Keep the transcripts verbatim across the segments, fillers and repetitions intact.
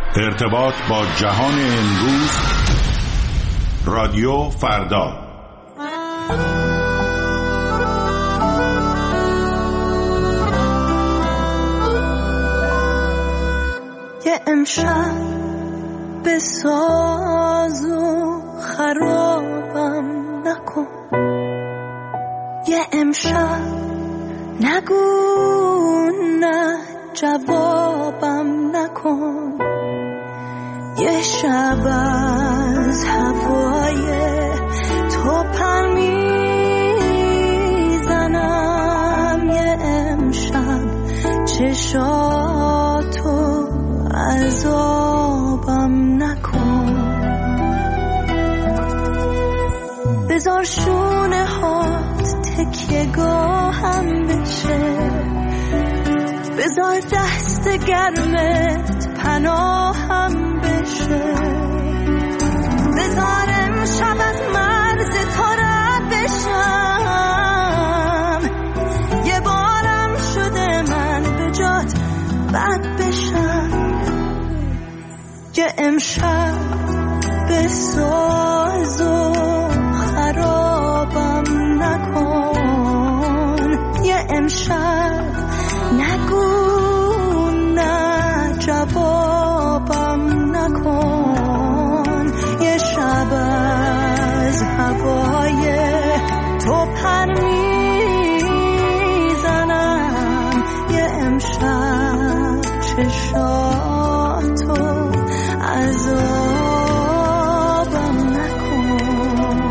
ارتباط با جهان امروز، رادیو فردا. یه امشب به ساز و خرابم نکن، یه امشب نگو نه جوابم نکن، یه شب از هوای تو پر میزنم، یه امشب چشاتو عذابم نکن، بذار شونه هات تکیه گاهم بشه، بذار دست گرمت پناهم بشه، بذار امشب از مرز تو رد بشم، یه بارم شده من به جات بد بشم، یه امشب به ساز و خرابم نکن، یه امشب نگو نه جوابم نکن، یه شب از هوای تو پر میزنم، یه امشب چشاتو عذابم نکن.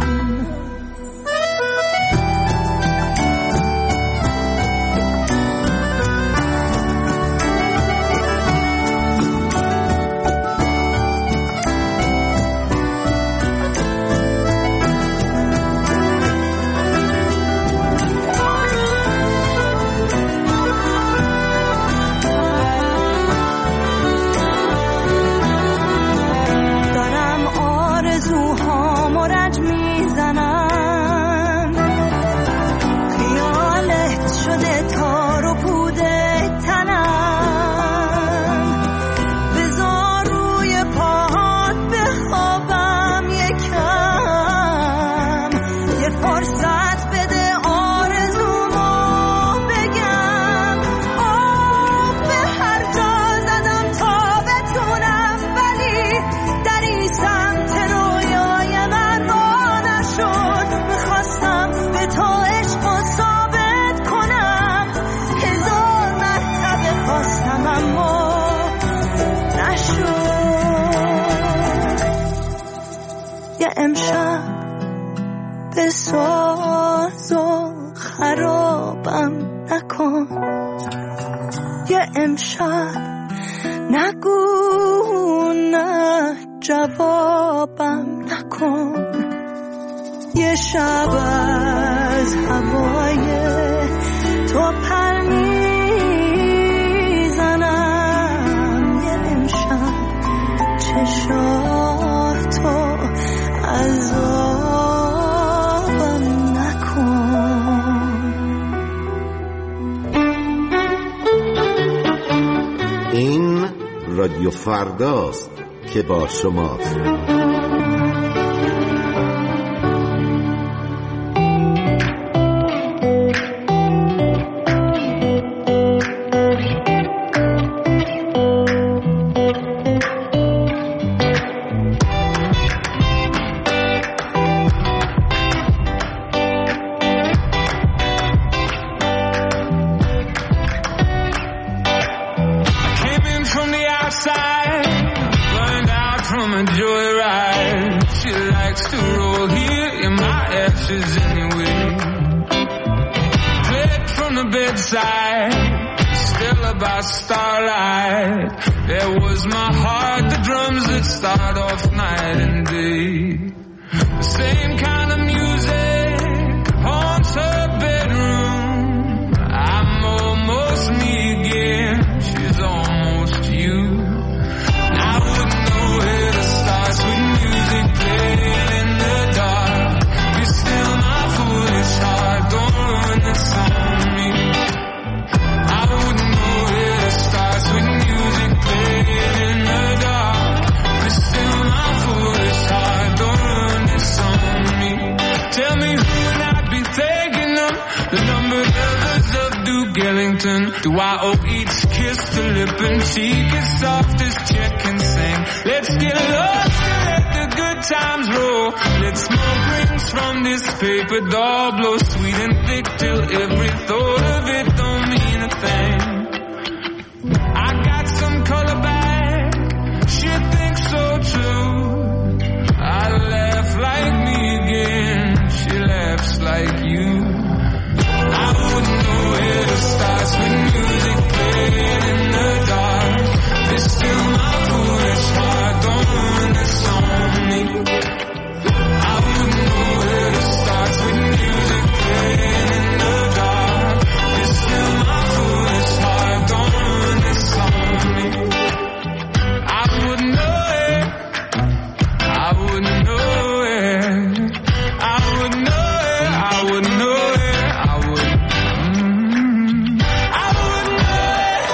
امشب به ساز و خرابم نکن، یه امشب نگو نه جوابم نکن، یه شب از هوای تو پر میزنم، یه امشب چشاتو عذابم نکن. این رادیو فرداست که با شماست. I wouldn't know where to start with music playing in the dark. written. Do I owe each kiss to lip and cheek as soft as check and sing? Let's get lost and let the good times roll. Let's smoke rings from this paper doll, blow sweet and thick till every thought of it don't mean a thing. I got some color back, she thinks so too. I laugh like me again, she laughs like you. I wouldn't know where to start with music playing in the dark. It's still my foolish heart, don't run this on me. I wouldn't know where to start with music playing in the dark. It's still my foolish heart, don't run this on me. I wouldn't know it, I wouldn't know it, I wouldn't know it, I wouldn't know it, I would. Mm, I wouldn't know it,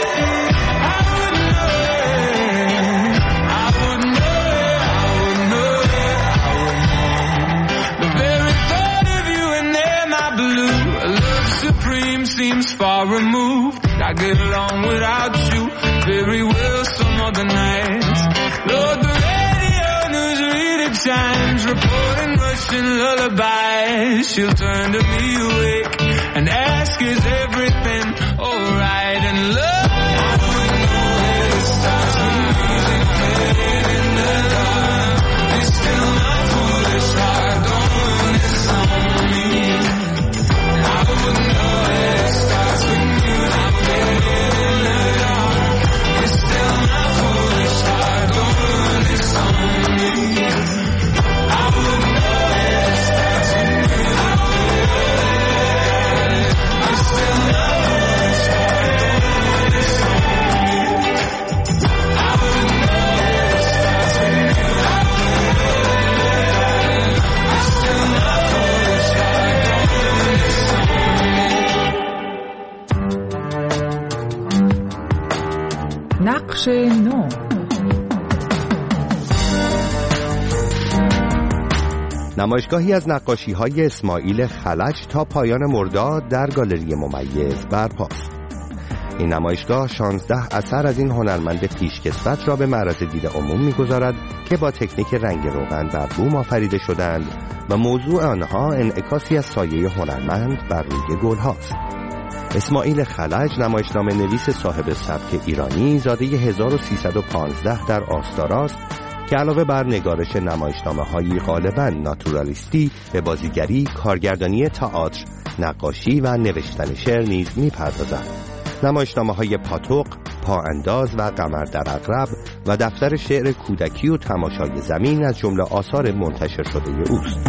I wouldn't know it, I wouldn't know it, I wouldn't know it, I wouldn't. The very thought of you and then my blue, a love supreme seems far removed. I get along without you very well some other nights. Lord, the radio newsread at times reporting Russian lullabies. She'll turn to me awake and ask, is everything alright? And love, I wouldn't know where to start with music playing in the dark. It's still my foolish heart, don't run this on me. I wouldn't know where to start with music playing in the dark. It's still my foolish heart, don't run this on me. I wouldn't know where to start with music playing. It's still my foolish heart, don't run this on me. I wouldn't know where to start with music playing. It's still my foolish heart, don't run this on me. نقش نو. نمایشگاهی از نقاشی‌های اسماعیل خلج تا پایان مرداد در گالری ممیز برپاست. این نمایشگاه شانزده اثر از این هنرمند پیشکسوت را به معرض دید عموم می‌گذارد که با تکنیک رنگ روغن بر بوم آفریده شدند و موضوع آنها انعکاسی از سایه هنرمند بر روی گل‌هاست. اسماعیل خلج نمایشنامه نویس صاحب سبک ایرانی، زاده هزار و سیصد و پانزده در آستاراست که علاوه بر نگارش نمایشنامه‌هایی غالباً ناتورالیستی، به بازیگری، کارگردانی تئاتر، نقاشی و نوشتن شعر نیز می‌پردازد. نمایشنامه‌های پاتوق، پاانداز و قمر در عقرب و دفتر شعر کودکی و تماشای زمین از جمله آثار منتشر شده اوست.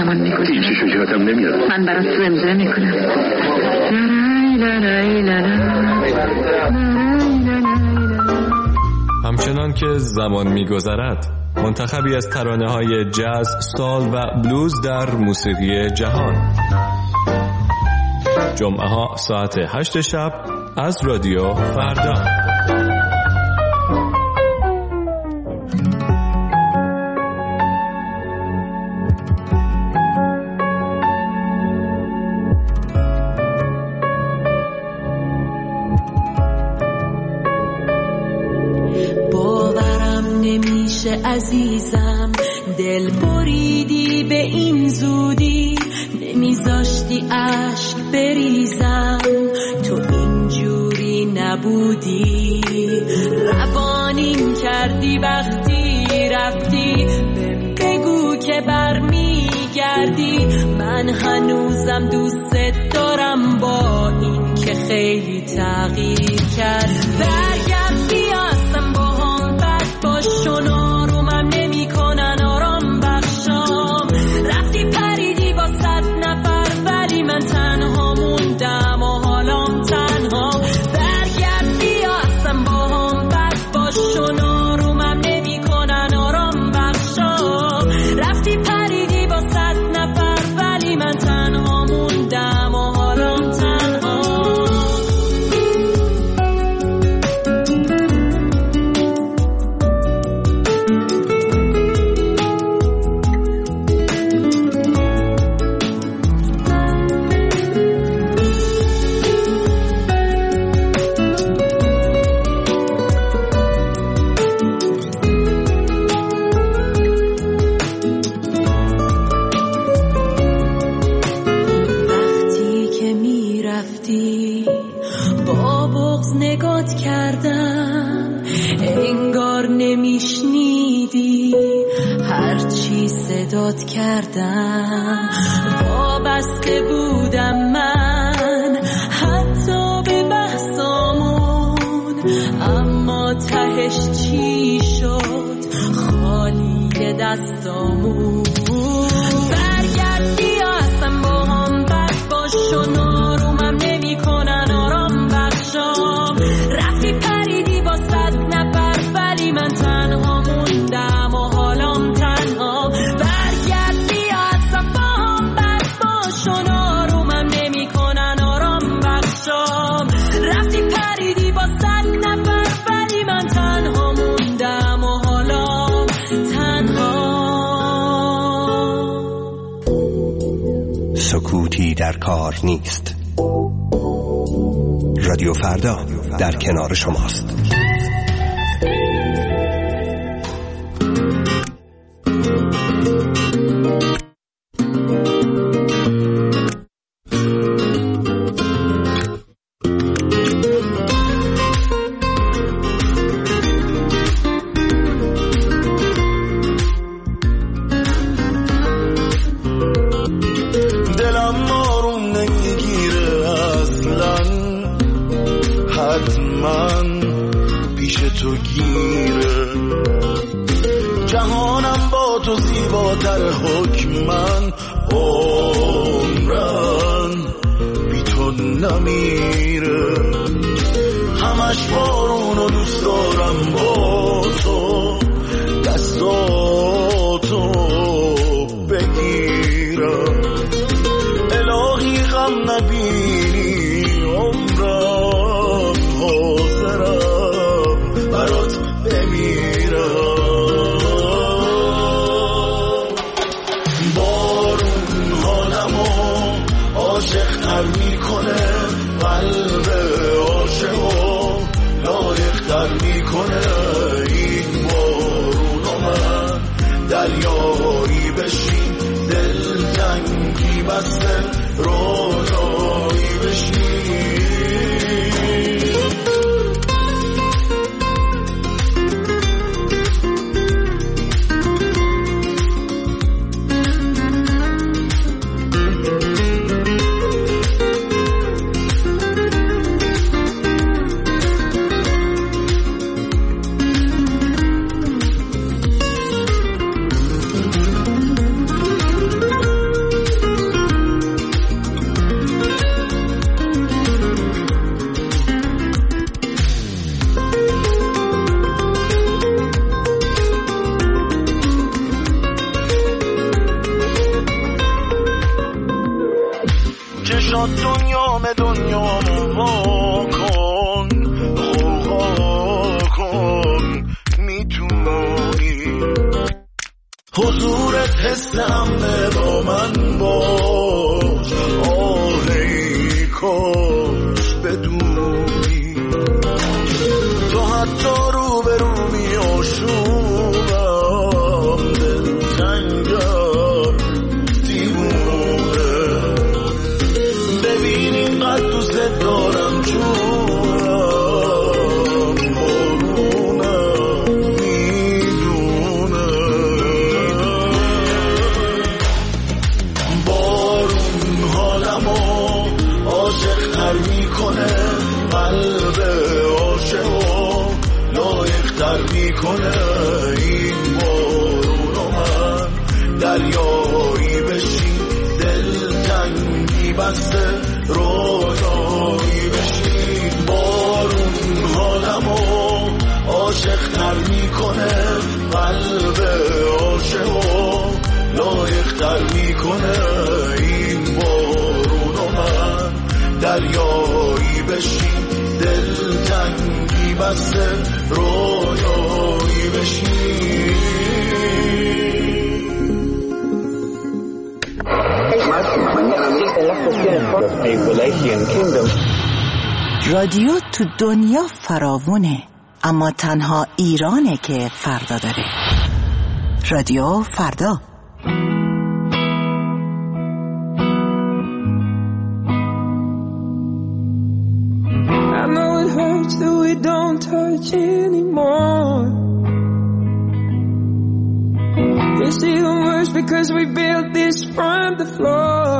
زمان میگذره. هیچی شجاعتم نمیاد. من برات تو امضا میکنم. همچنان که زمان میگذرد، منتخبی از ترانه‌های جاز، سال و بلوز در موسیقی جهان. جمعه ها ساعت هشت شب از رادیو فردا. عزیزم دل بریدی به این زودی، نمیذاشتی اشک بریزم، تو اینجوری نبودی، روانیم کردی وقتی رفتی، بهم بگو که برمیگردی، من هنوزم دوست دارم با این که خیلی تغییر کرد. برگرد بیاستم با هم بد باشون آرومم نمی کنن آرام بخشام، رفتی پریدی با صد نفر ولی من تنها موندم و حالام تنها. برگرد بیاستم با هم بد باشون آرومم نمی کنن آرام بخشام، رفتی پریدی با صد نفر ولی من تنها موندم و حالام تنها. با بغض نگات کردم انگار نمیشنیدی هرچی صدات کردم، وابسته بودم من حتی به بحثامون، اما تهش چی شد خالی دستامون. برگرد بیاستم با هم بد باشون آرومم نمی کنن آرام بخشام، رفتی پریدی با صد نفر ولی من تنها موندم و حالام تنها. برگرد بیاستم با هم بد باشون آرومم نمی کنن آرام بخشام، رفتی پریدی با صد نفر ولی من تنها موندم و حالام تنها. سکوتی در کار نیست. رادیو فردا در کنار شماست. دنیا به دنیا وا کن خواه کن میتونی حضورت حسم با من باش آهی کاش بدونی تو حتی رو به رو می آشوبم دل تنگم دیوونه ببین اینقدر دوست دارم جونم بارونم میدونه بارون حالمو عاشق تر میکنه قلب عاشقو لایق تر میکنه این بارونو من دریایی بشی دل تنگی بسته رویایی بشی بارون حالمو عاشق تر میکنه قلب عاشقو لایق تر میکنه این بارونو من دریایی بشی دل تنگی بسته رویایی بشی رادیو تو دنیا فراوونه، اما تنها ایرانه که فردا داره. رادیو فردا. I know it hurts that we don't touch anymore. It's even worse because we built this from the floor.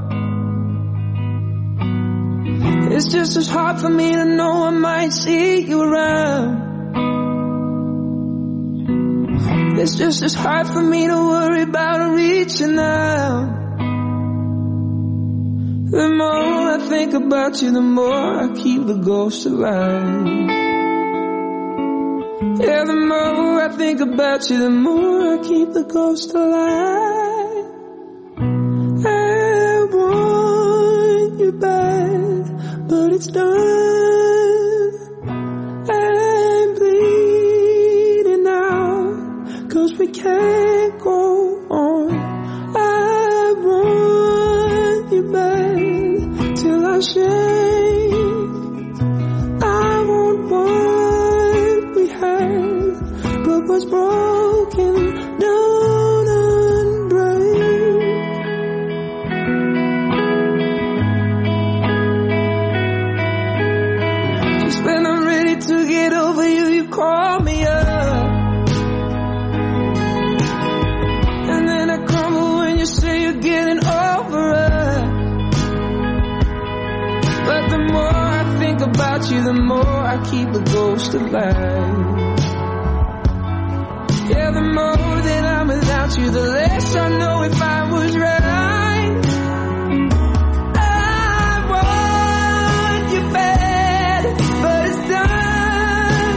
It's just as hard for me to know I might see you around. It's just as hard for me to worry about reaching out. The more I think about you, the more I keep the ghost alive. Yeah, the more I think about you, the more I keep the ghost alive. I want you back, but it's done. I'm bleeding out, 'cause we can't go on. I want you back till I shake. I want what we had, but what's broken don't unbreak. Just when I'm ready to get over you, you call me up, and then I crumble when you say you're getting over us. But the more I think about you, the more I keep the ghost alive. Yeah, the more that I'm without you, the less I know if I was right. I want you bad, but it's done.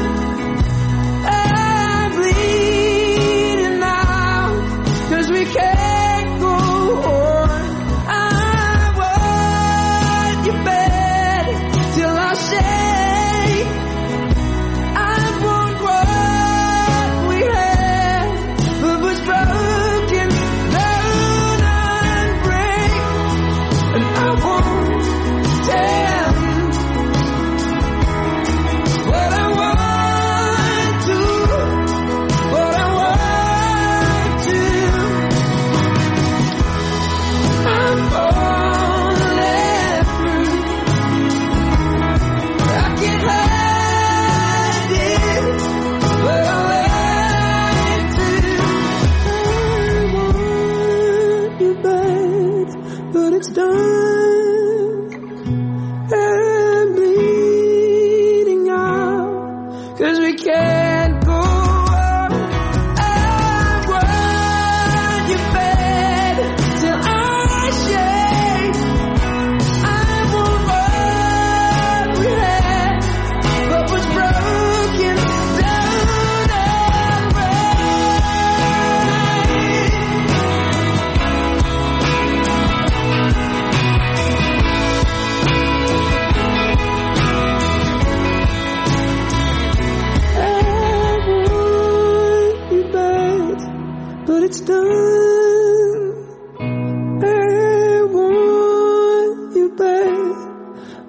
I'm bleeding out, 'cause we can't go on. I want you bad till I say I want what we had, but was broken down and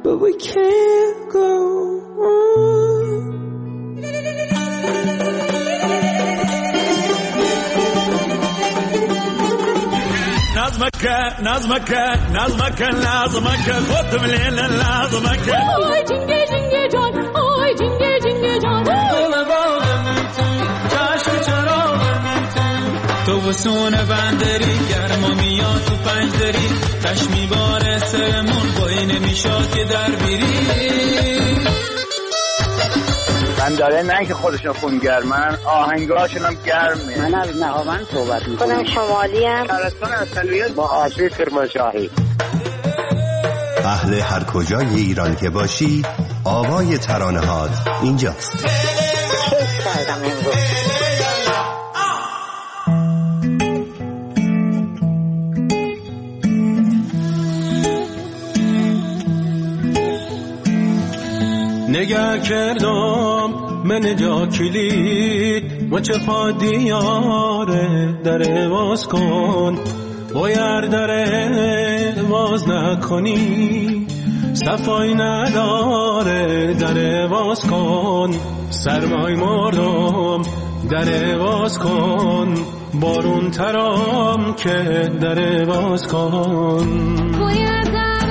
but we can't go on. نظمك نظمك نظمك لازمك خد من لازمك آی جنگه جنگه جان آی جنگه جنگه جان گل باغم تو چشم چراغم تو تو وسون بندری گرما میاد تو پنجدری تش میباره سرمون بایی نمیشاد که در بیری من داره نه که خودشون خونگرمن آهنگاشون هم گرمه. من از نهاوند صحبت میکنم. خودم شمالی هم شهرستان اصلیت با آشوی کرمانشاهی. اهل هر کجای ایران که باشی آوای ترانه هات اینجاست. کیف کردم امروز. نگه کردم من جا کلید و چه پا دیاره در باز کن باید در باز نکنی صفای نداره در باز کن سرمای مردم در باز کن بارون ترام که در باز کن باید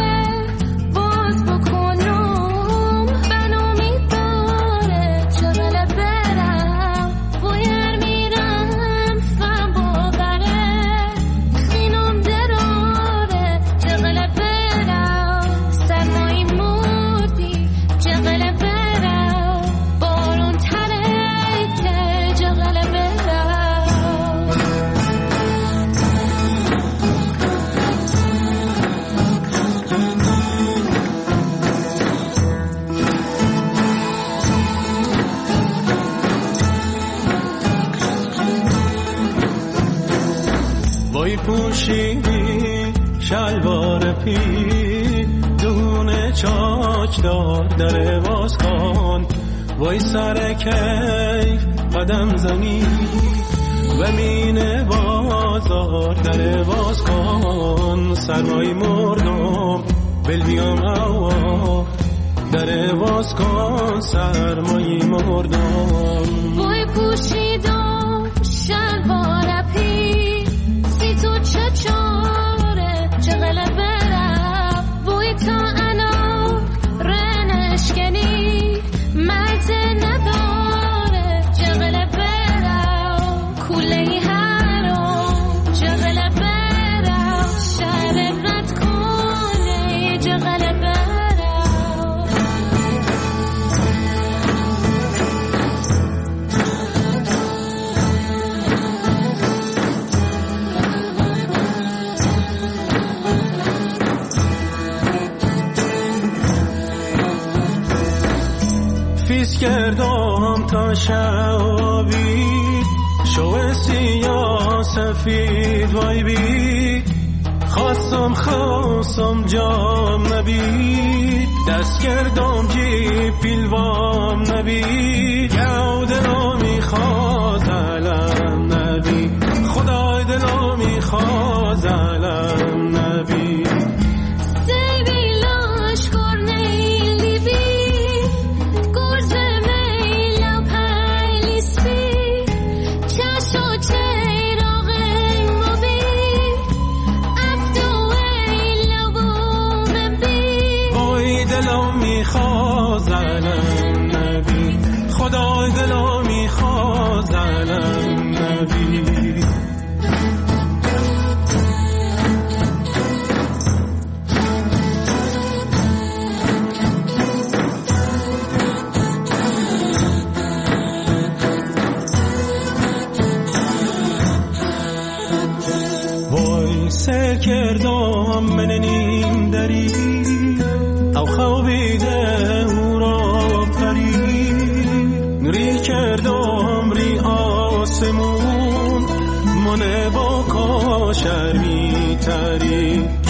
پوشیدی شلوار پی دونه چاک دار در باز کن وای سر کیف قدم زنی و مینه بازار در باز کن سرمای مردم بل بیام هوا در باز کن سرمای مردم وای پوشیدم شلوار پی تو چه چاره چه غلبه رفت بوی تا انا رنشکنی مرد نداره چه غلبه رفت کوله هرام چه غلبه رفت شهر رد کنه چه غلبه فیس کردم تا شبی شو سیاه سفید وای بی خواستم خواستم جام نبید دست کردم جی پیلوام نبید یو دلو میخواز علم نبید خدای دلو میخواز علم نبید خدای دلو میخواز علم نبی وای سر کردم من نیم دری او خوابیده او را پری ری کردم ری آسمون من با کاشر می تری